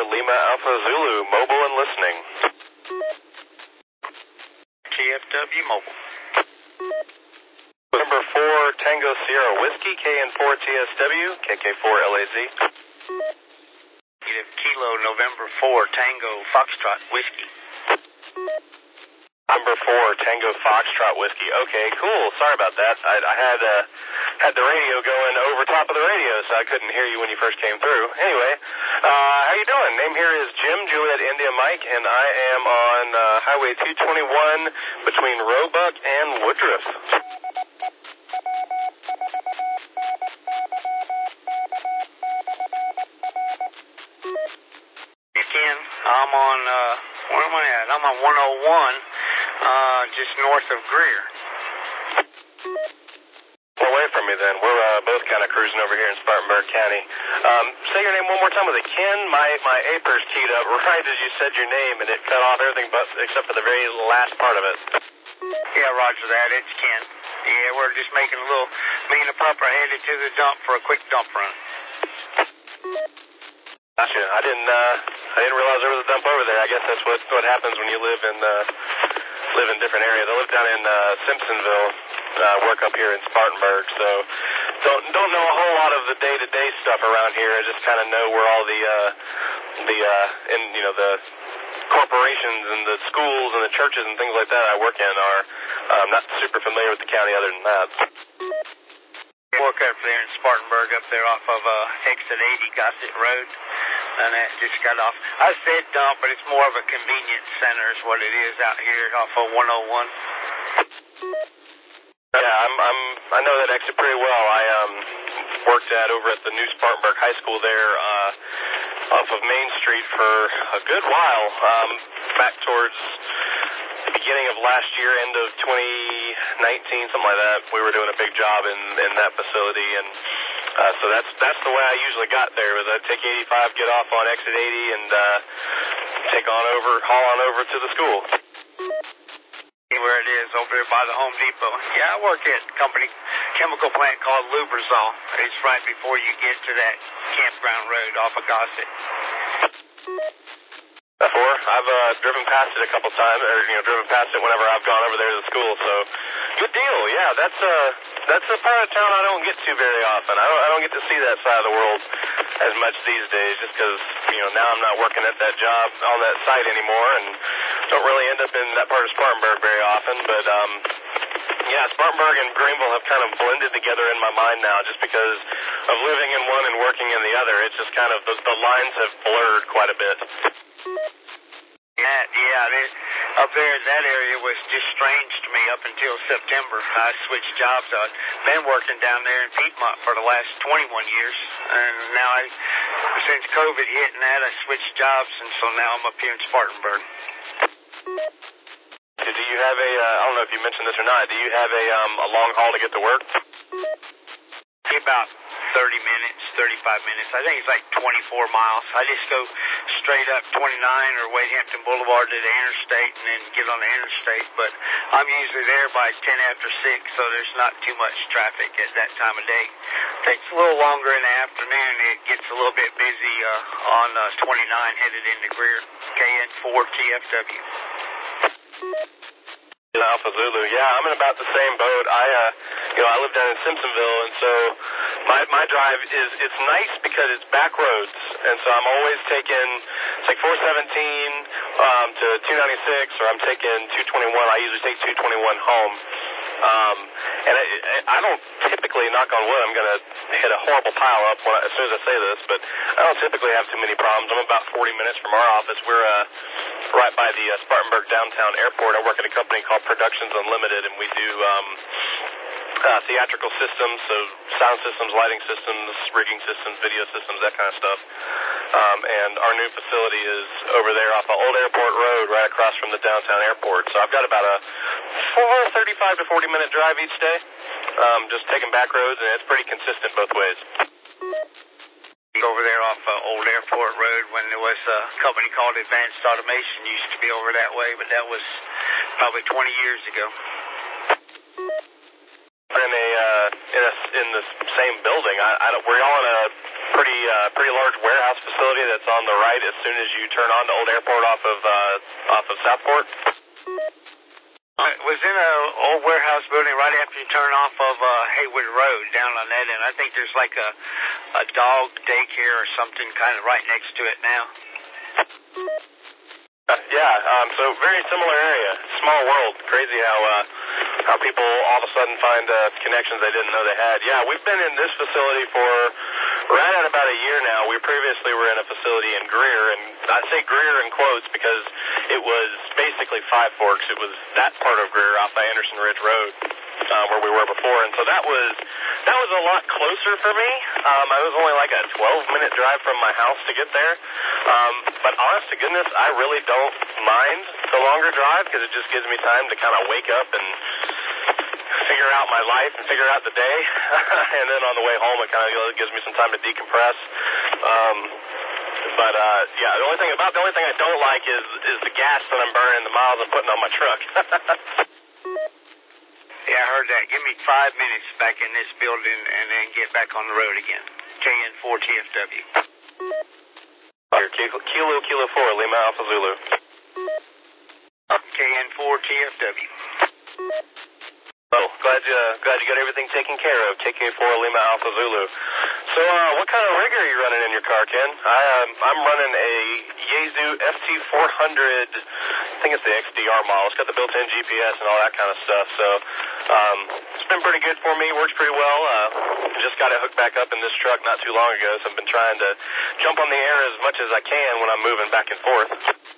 Lima Alpha Zulu, mobile and listening. TFW mobile. Number 4 Tango Sierra Whiskey, KN4 TSW, KK4LAZ. Kilo November 4 Tango Foxtrot Whiskey. Number 4 Tango Foxtrot Whiskey. Okay, cool. Sorry about that. I had the radio going over top of the radio, so I couldn't hear you when you first came through. Anyway, how you doing? Name here is Jim, Juliet, India, Mike, and I am on Highway 221 between Roebuck and Woodruff. Again, I'm on, where am I at? I'm on 101, just north of Greer. Away from me then. We're both kind of cruising over here in Spartanburg County. Say your name one more time. Was it Ken? My Aper's keyed up right as you said your name, and it cut off everything but except for the very last part of it. Yeah, roger that. It's Ken. Yeah, we're just making a little, me and the pup are headed to the dump for a quick dump run. Gotcha. I didn't realize there was a dump over there. I guess that's what happens when you live in different areas. I live down in Simpsonville. Work up here in Spartanburg, so don't know a whole lot of the day-to-day stuff around here. I just kind of know where all the corporations and the schools and the churches and things like that I work in are. I'm not super familiar with the county other than that. I work up there in Spartanburg, up there off of exit 80 Gossett Road, and that just got off. I said dump, but it's more of a convenience center is what it is out here off of 101. Yeah, I know that exit pretty well. I worked over at the new Spartanburg High School there off of Main Street for a good while, back towards the beginning of last year, end of 2019, something like that. We were doing a big job in that facility, and so that's the way I usually got there. Was I'd take 85, get off on exit 80, and haul on over to the school. Where it is, over there by the Home Depot. Yeah, I work at a chemical plant called Lubrizol. It's right before you get to that campground road off of Gossett. Before, I've driven past it a couple times, or driven past it whenever I've gone over there to the school. So, good deal. Yeah, that's a part of town I don't get to very often. I don't get to see that side of the world as much these days, just because now I'm not working at that job on that site anymore, and don't really end up in that part of Spartanburg very often. But yeah, Spartanburg and Greenville have kind of blended together in my mind now, just because of living in one and working in the other. It's just kind of the lines have blurred quite a bit. Yeah, up there, that area was just strange to me up until September. I switched jobs. I've been working down there in Piedmont for the last 21 years, and now since COVID hit and that, I switched jobs, and so now I'm up here in Spartanburg. So do you have I don't know if you mentioned this or not, do you have a long haul to get to work? About 30 minutes, 35 minutes. I think it's like 24 miles. I just go straight up 29 or Wade Hampton Boulevard to the interstate and then get on the interstate. But I'm usually there by 10 after 6, so there's not too much traffic at that time of day. It takes a little longer in the afternoon. It gets a little bit busy on 29 headed into Greer, KN4 TFW. Alpha Zulu. Yeah, I'm in about the same boat. I live down in Simpsonville, and so my drive it's nice because it's back roads, and so I'm always taking 417 to 296, or I'm taking 221. I usually take 221 home. And I don't typically, knock on wood, I'm going to hit a horrible pile up as soon as I say this, but I don't typically have too many problems. I'm about 40 minutes from our office. We're right by the Spartanburg downtown airport. I work at a company called Productions Unlimited, and we do theatrical systems, so sound systems, lighting systems, rigging systems, video systems, that kind of stuff. And our new facility is over there off of Old Airport Road, right across from the downtown airport. So I've got about a 35 to 40 minute drive each day, just taking back roads, and it's pretty consistent both ways. Over there off Old Airport Road, when there was a company called Advanced Automation, used to be over that way, but that was probably 20 years ago. In the same building. Were y'all in pretty large warehouse facility that's on the right as soon as you turn on to Old Airport off of Southport. Was in a old warehouse building right after you turn off of Haywood Road down on that end. I think there's like a dog daycare or something kind of right next to it now. So very similar area. Small world. Crazy how people all of a sudden find connections they didn't know they had. Yeah, we've been in this facility for right at about a year now. We previously were in a facility in Greer, and I say Greer in quotes because it was basically Five Forks. It was that part of Greer off the Anderson Ridge Road where we were before, and so that was a lot closer for me. I was only like a 12-minute drive from my house to get there, but honest to goodness, I really don't mind the longer drive because it just gives me time to kind of wake up and figure out my life and figure out the day, and then on the way home it kind of gives me some time to decompress. The only thing I don't like is the gas that I'm burning, the miles I'm putting on my truck. Yeah, I heard that. Give me 5 minutes back in this building and then get back on the road again. KN4TFW. Kilo 4, Lima Alpha Zulu. KN4TFW. Oh, glad you got everything taken care of. KK4 Lima Alpha Zulu. So, what kind of rig are you running in your car, Ken? I'm running a Yaesu FT400. I think it's the XDR model. It's got the built-in GPS and all that kind of stuff. So, it's been pretty good for me. Works pretty well. Just got it hooked back up in this truck not too long ago. So I've been trying to jump on the air as much as I can when I'm moving back and forth.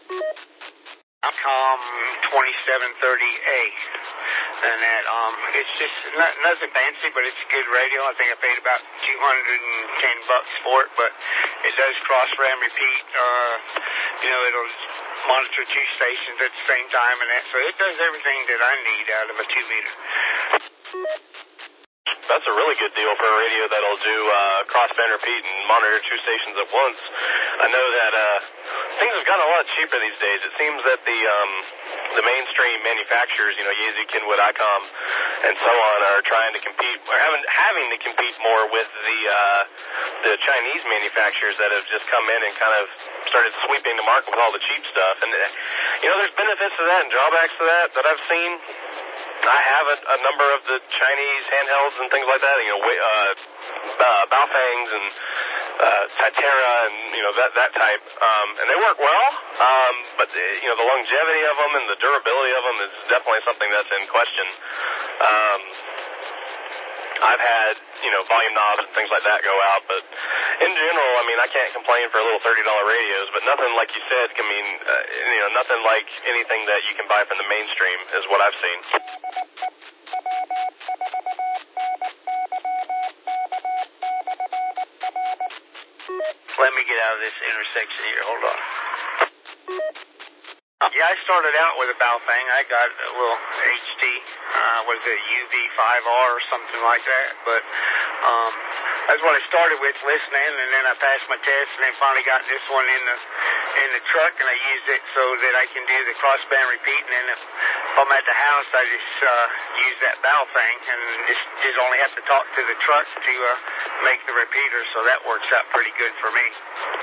Com 2730A. And that, it's just nothing fancy, but it's a good radio. I think I paid about $210 for it, but it does cross ram repeat. It'll monitor 2 stations at the same time and that, so it does everything that I need out of a 2-meter. That's a really good deal for a radio that'll do crossband repeat and monitor 2 stations at once. I know that things have gotten a lot cheaper these days. It seems that the mainstream manufacturers, Yaesu, Kenwood, ICOM, and so on, are trying to compete, or having to compete more with the Chinese manufacturers that have just come in and kind of started sweeping the market with all the cheap stuff. And there's benefits to that and drawbacks to that I've seen. I have a number of the Chinese handhelds and things like that, Baofangs and Cytera and, that type. And they work well, but, the longevity of them and the durability of them is definitely something that's in question. I've had, volume knobs and things like that go out, but in general, I can't complain for a little $30 radios, but nothing like you said, nothing like anything that you can buy from the mainstream is what I've seen. Let me get out of this intersection here. Hold on. Yeah, I started out with a Baofeng. I got a little HT, UV5R or something like that. But that's what I started with listening, and then I passed my test, and then finally got this one in the truck, and I used it so that I can do the crossband repeat. And then if I'm at the house, I just use that Baofeng, and just only have to talk to the truck to make the repeater. So that works out pretty good for me.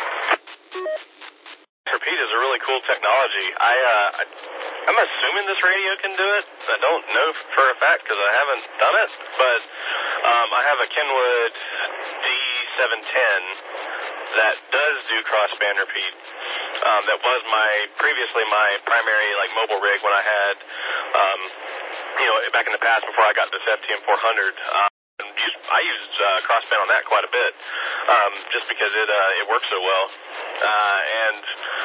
Repeat is a really cool technology. I'm assuming this radio can do it. I don't know for a fact because I haven't done it, but I have a Kenwood D710 that does do crossband repeat. That was previously my primary mobile rig when I had back in the past before I got this FTM400. I used crossband on that quite a bit, just because it works so well. And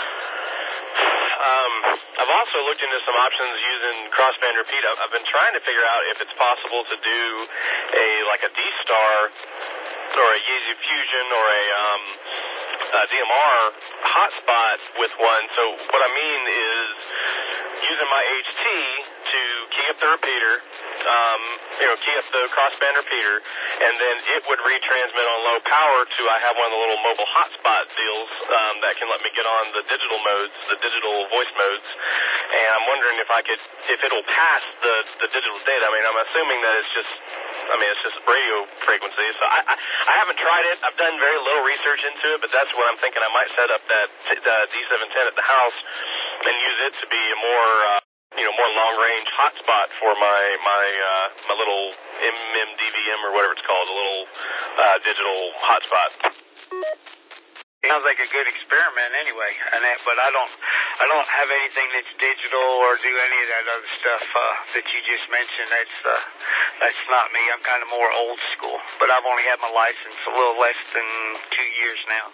I've also looked into some options using crossband repeat. I've been trying to figure out if it's possible to do a D-Star or a Yaesu Fusion or a DMR hotspot with one. So what I mean is using my HT to key up the repeater, key up the crossband repeater, and then it would retransmit on low power to, I have one of the little mobile hotspot deals that can let me get on the digital modes, the digital voice modes, and I'm wondering if it'll pass the digital data. I'm assuming that it's just I mean, it's just radio frequency. So I haven't tried it. I've done very little research into it, but that's what I'm thinking. I might set up that D710 at the house and use it to be a more long-range hotspot for my little MMDVM or whatever it's called, a little digital hotspot. Sounds like a good experiment anyway, but I don't have anything that's digital or do any of that other stuff that you just mentioned. That's not me. I'm kind of more old school, but I've only had my license a little less than 2 years now.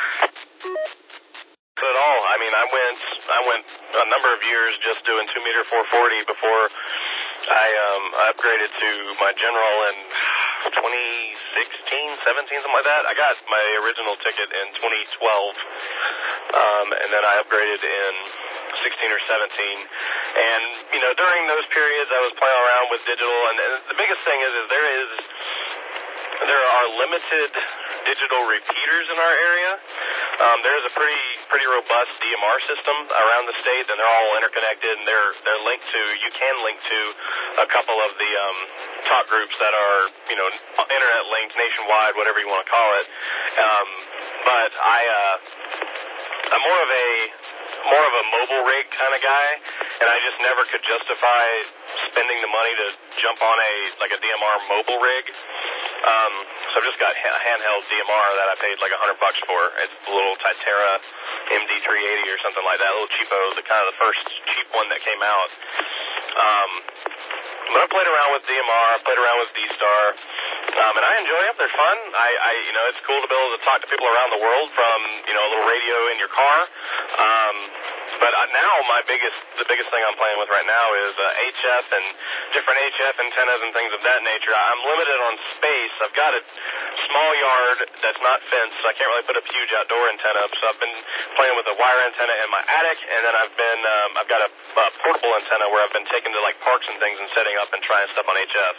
At all. I mean, I went a number of years just doing 2-meter 440 before I upgraded to my general in 2016, 17, something like that. I got my original ticket in 2012, and then I upgraded in 16 or 17. And, during those periods I was playing around with digital, and the biggest thing is there are limited digital repeaters in our area. There's a pretty robust DMR system around the state, and they're all interconnected, and they're linked to. You can link to a couple of the talk groups that are internet linked nationwide, whatever you want to call it. But I'm more of a mobile rig kind of guy, and I just never could justify spending the money to jump on a DMR mobile rig. So I've just got a handheld DMR that I paid like $100 for. It's a little Titera MD380 or something like that, a little cheapo, the first cheap one that came out. But I played around with DMR, I played around with D-Star, and I enjoy them. They're fun. It's cool to be able to talk to people around the world from, a little radio in your car. But now the biggest thing I'm playing with right now is HF and different HF antennas and things of that nature. I'm limited on space. I've got a small yard that's not fenced, so I can't really put a huge outdoor antenna up. So I've been playing with a wire antenna in my attic, and then I've got a portable antenna where I've been taking to parks and things and setting up and trying stuff on HF.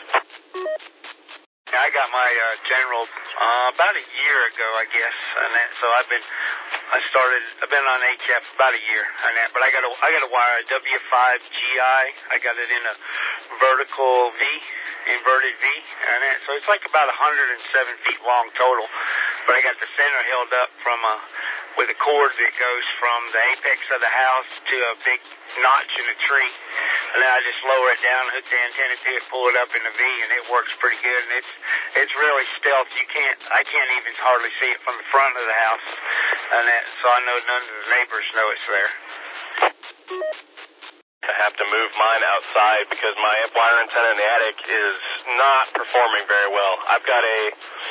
I got my general about a year ago, I guess, so I've been on HF about a year, but I got a wire, a W5GI. I got it in a vertical V, inverted V, so it's like about 107 feet long total. But I got the center held up with a cord that goes from the apex of the house to a big notch in a tree, and then I just lower it down, hook the antenna to it, pull it up in the V, and it works pretty good. And it's really stealth. I can't even hardly see it from the front of the house, so I know none of the neighbors know it's there. I have to move mine outside because my wire antenna in the attic is not performing very well. I've got a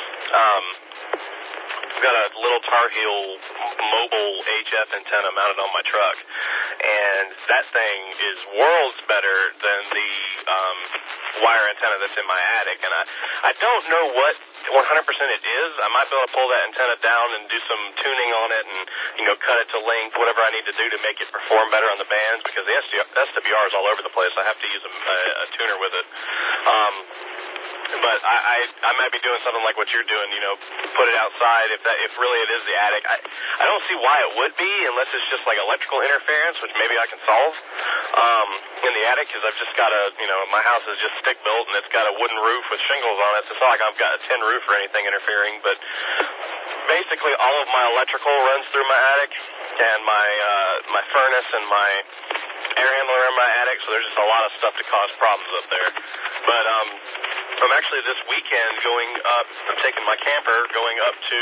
little Tar Heel mobile HF antenna mounted on my truck, and that thing is worlds better than the wire antenna that's in my attic. And I don't know what 100% it is. I might be able to pull that antenna down and do some tuning on it and cut it to length, whatever I need to do to make it perform better on the bands, because the SWR is all over the place. I have to use a tuner with it. But I might be doing something like what you're doing, put it outside if really it is the attic. I don't see why it would be unless it's just like electrical interference, which maybe I can solve in the attic, because I've just got my house is just stick built and it's got a wooden roof with shingles on it. So it's not like I've got a tin roof or anything interfering, but basically all of my electrical runs through my attic, and my furnace and my air handler in my attic, so there's just a lot of stuff to cause problems up there. But I'm actually this weekend I'm taking my camper going up to,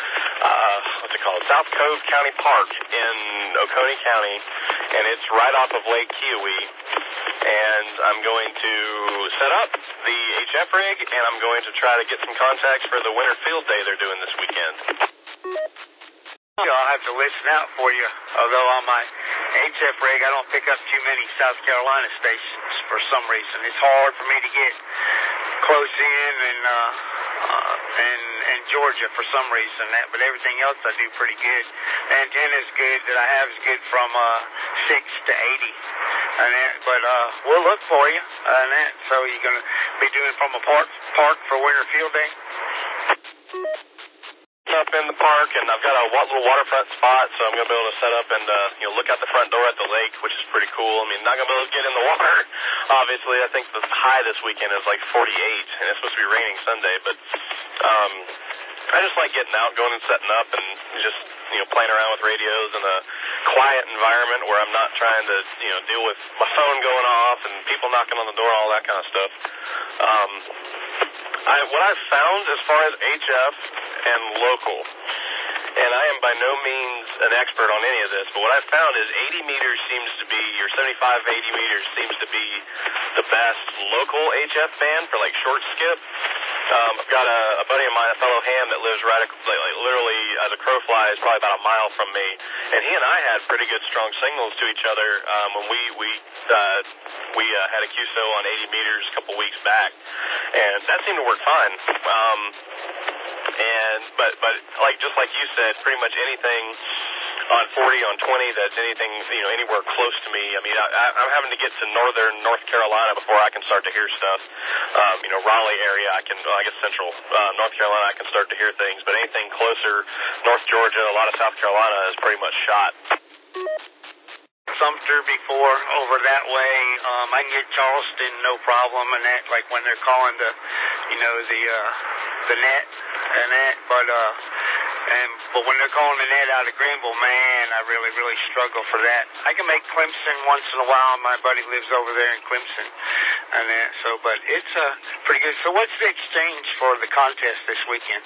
South Cove County Park in Oconee County, and it's right off of Lake Kiowee. And I'm going to set up the HF rig, and I'm going to try to get some contacts for the winter field day they're doing this weekend. I'll have to listen out for you, although on my HF rig I don't pick up too many South Carolina stations for some reason. It's hard for me to get close in and Georgia for some reason, but everything else I do pretty good. The antenna's good that I have is good from 6 to 80, but we'll look for you. So you're going to be doing from a park for winter field day? Up in the park, and I've got a little waterfront spot, so I'm going to be able to set up and look out the front door at the lake, which is pretty cool. I mean, not going to be able to get in the water, obviously. I think the high this weekend is like 48, and it's supposed to be raining Sunday, but I just like getting out, going and setting up, and just playing around with radios in a quiet environment where I'm not trying to deal with my phone going off and people knocking on the door, all that kind of stuff. What I've found as far as HF and local, and I am by no means an expert on any of this, but what I've found is 80 meters seems to be, your 75, 80 meters seems to be the best local HF band for like short skip. I've got a buddy of mine, a fellow ham that lives right, literally as a crow flies, probably about a mile from me, and he and I had pretty good strong signals to each other when we had a QSO on 80 meters a couple weeks back, and that seemed to work fine. But like just like you said, pretty much anything on 40, on 20, that's anything anywhere close to me. I mean, I'm having to get to northern North Carolina before I can start to hear stuff. Raleigh area, I guess central North Carolina, I can start to hear things. But anything closer, North Georgia, a lot of South Carolina is pretty much shot. Sumter before over that way. I can get Charleston, no problem, and that, like when they're calling the net and that, but when they're calling the net out of Greenville, man, I really, really struggle for that. I can make Clemson once in a while. My buddy lives over there in Clemson, and that, but it's pretty good. So what's the exchange for the contest this weekend?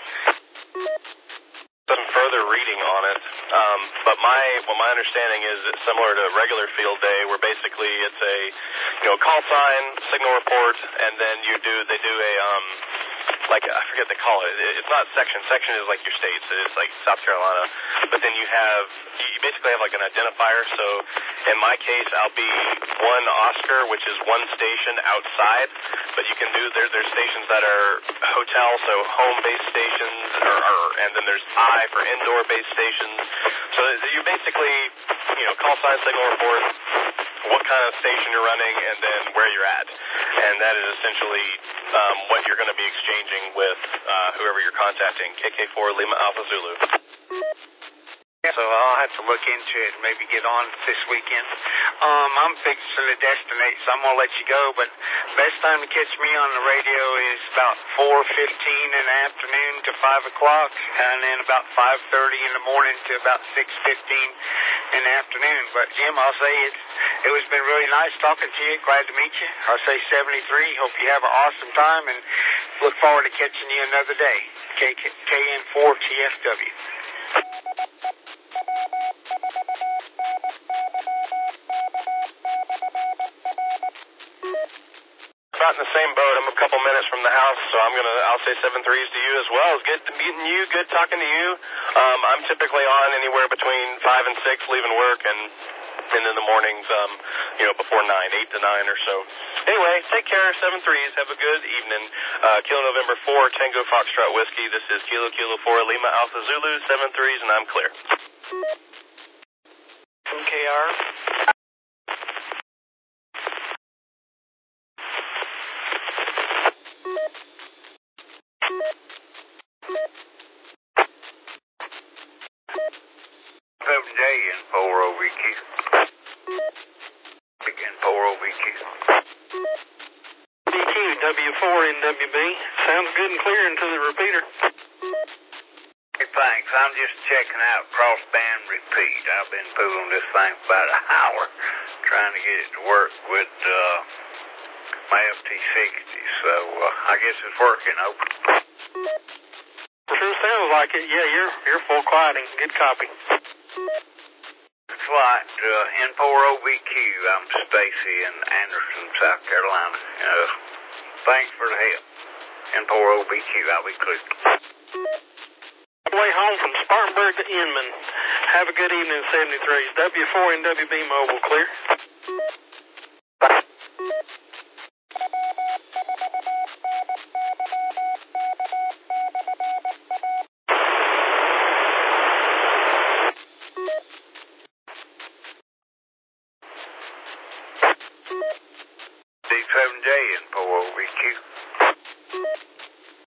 Some further reading on it, but my understanding is it's similar to regular field day, where basically it's a call sign, signal report, and then they do a like I forget what they call it. It's not section. Section is like your states. It's like South Carolina, but then you basically have like an identifier. So in my case, I'll be one Oscar, which is one station outside, but you can do there's stations that are hotel, so home-based stations, and then there's I for indoor-based stations. So you basically, call sign, signal report, what kind of station you're running, and then where you're at. And that is essentially what you're going to be exchanging with whoever you're contacting, KK4 Lima Alpha Zulu. So I'll have to look into it and maybe get on this weekend. I'm fixing to destinate, so I'm going to let you go, but best time to catch me on the radio is about 4:15 in the afternoon to 5 o'clock, and then about 5:30 in the morning to about 6:15 in the afternoon. But Jim, I'll say it was been really nice talking to you. Glad to meet you. I'll say 73. Hope you have an awesome time, and look forward to catching you another day. KN4 TFW. Not in the same boat. I'm a couple minutes from the house, so I'll say 7-3s to you as well. It's good meeting you, good talking to you. I'm typically on anywhere between 5 and 6 leaving work, and in the mornings, before 9, 8 to 9 or so. Anyway, take care, 7-3s. Have a good evening. Kilo November 4, Tango Foxtrot Whiskey. This is Kilo 4, Lima Alpha Zulu, 7-3s, and I'm clear. MKR. W4NWB. Sounds good and clear into the repeater. Hey, thanks. I'm just checking out crossband repeat. I've been fooling this thing for about an hour, trying to get it to work with my FT60. So I guess it's working. Open. Sure sounds like it. Yeah, you're full quieting. Good copy. Flight N4OBQ. I'm Stacy in Anderson, South Carolina. Thanks for the help. N4OBQ. I'll be clear. Way home from Spartanburg to Inman. Have a good evening, 73s. W4 and WB Mobile, clear.